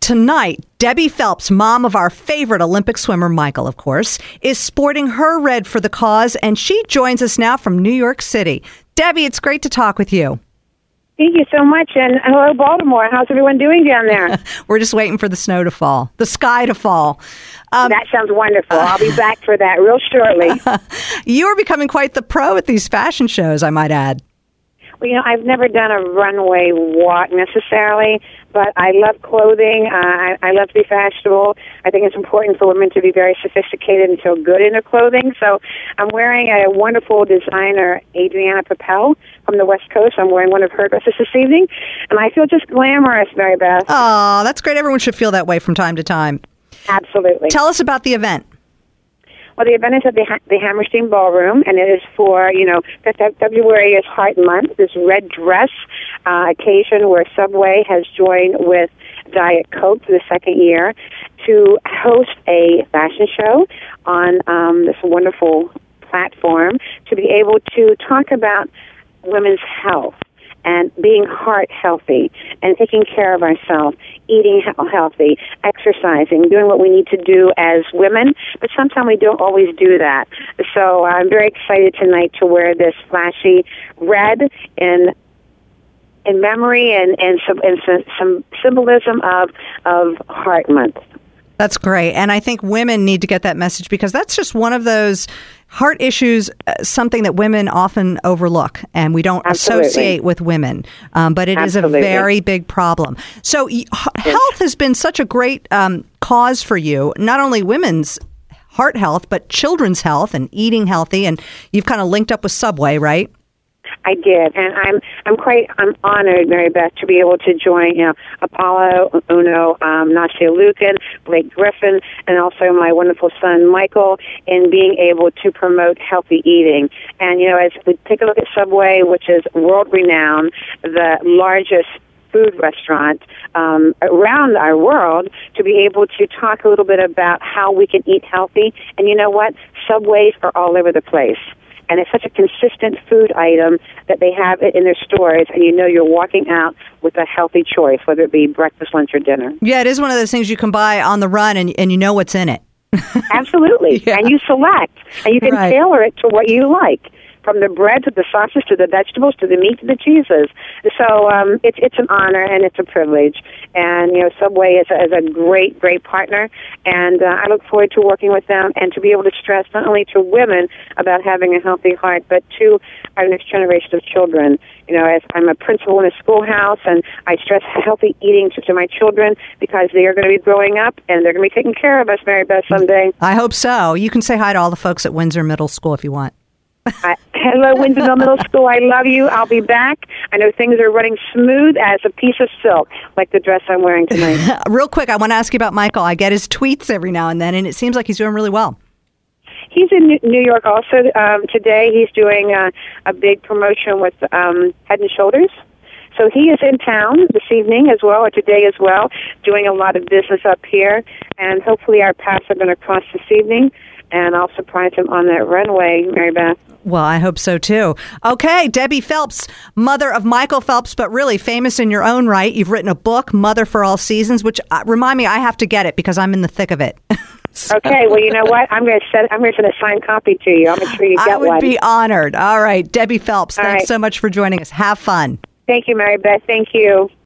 tonight, Debbie Phelps, mom of our favorite Olympic swimmer, Michael, of course, is sporting her red for the cause, and she joins us now from New York City. Debbie, it's great to talk with you. Thank you so much, and hello, Baltimore. How's everyone doing down there? We're just waiting for the snow to fall, the sky to fall. That sounds wonderful. I'll be back for that real shortly. You are becoming quite the pro at these fashion shows, I might add. Well, I've never done a runway walk necessarily, but I love clothing. I love to be fashionable. I think it's important for women to be very sophisticated and feel good in their clothing. So I'm wearing a wonderful designer, Adriana Papel, from the West Coast. I'm wearing one of her dresses this evening, and I feel just glamorous, Mary Beth. Oh, that's great. Everyone should feel that way from time to time. Absolutely. Tell us about the event. Well, the event is at the Hammerstein Ballroom, and it is for, February is Heart Month, this red dress occasion where Subway has joined with Diet Coke for the second year to host a fashion show on this wonderful platform to be able to talk about women's health and being heart healthy and taking care of ourselves, eating healthy, exercising, doing what we need to do as women, but sometimes we don't always do that. So I'm very excited tonight to wear this flashy red in memory and some symbolism of Heart Month. That's great. And I think women need to get that message because that's just one of those heart issues, something that women often overlook and we don't associate with women. But it is a very big problem. So health has been such a great cause for you, not only women's heart health, but children's health and eating healthy. And you've kind of linked up with Subway, right? I did, and I'm honored, Mary Beth, to be able to join, Apollo, Uno, Nastia Lukin, Blake Griffin, and also my wonderful son Michael in being able to promote healthy eating. And as we take a look at Subway, which is world renowned, the largest food restaurant around our world, to be able to talk a little bit about how we can eat healthy. And you know what? Subways are all over the place. And it's such a consistent food item that they have it in their stores, and you're walking out with a healthy choice, whether it be breakfast, lunch, or dinner. Yeah, it is one of those things you can buy on the run, and you know what's in it. Absolutely. Yeah. And you select, and you can tailor it to what you like, from the bread to the sausage to the vegetables to the meat to the cheeses. So it's an honor and it's a privilege. And, Subway is a great, great partner. And I look forward to working with them and to be able to stress not only to women about having a healthy heart, but to our next generation of children. As I'm a principal in a schoolhouse, and I stress healthy eating to my children because they are going to be growing up and they're going to be taking care of us, Mary Beth, someday. I hope so. You can say hi to all the folks at Windsor Middle School if you want. Hello, Windsor Middle School. I love you. I'll be back. I know things are running smooth as a piece of silk, like the dress I'm wearing tonight. Real quick, I want to ask you about Michael. I get his tweets every now and then, and it seems like he's doing really well. He's in New York also. Today he's doing a big promotion with Head & Shoulders. So he is in town this evening as well, or today as well, doing a lot of business up here. And hopefully our paths are going to cross this evening, and I'll surprise him on that runway, Mary Beth. Well, I hope so, too. Okay, Debbie Phelps, mother of Michael Phelps, but really famous in your own right. You've written a book, Mother for All Seasons, which, remind me, I have to get it because I'm in the thick of it. Okay, well, you know what? I'm going to send a signed copy to you. I'll make sure you get one. I would be honored. All right, Debbie Phelps, thanks so much for joining us. Have fun. Thank you, Mary Beth. Thank you.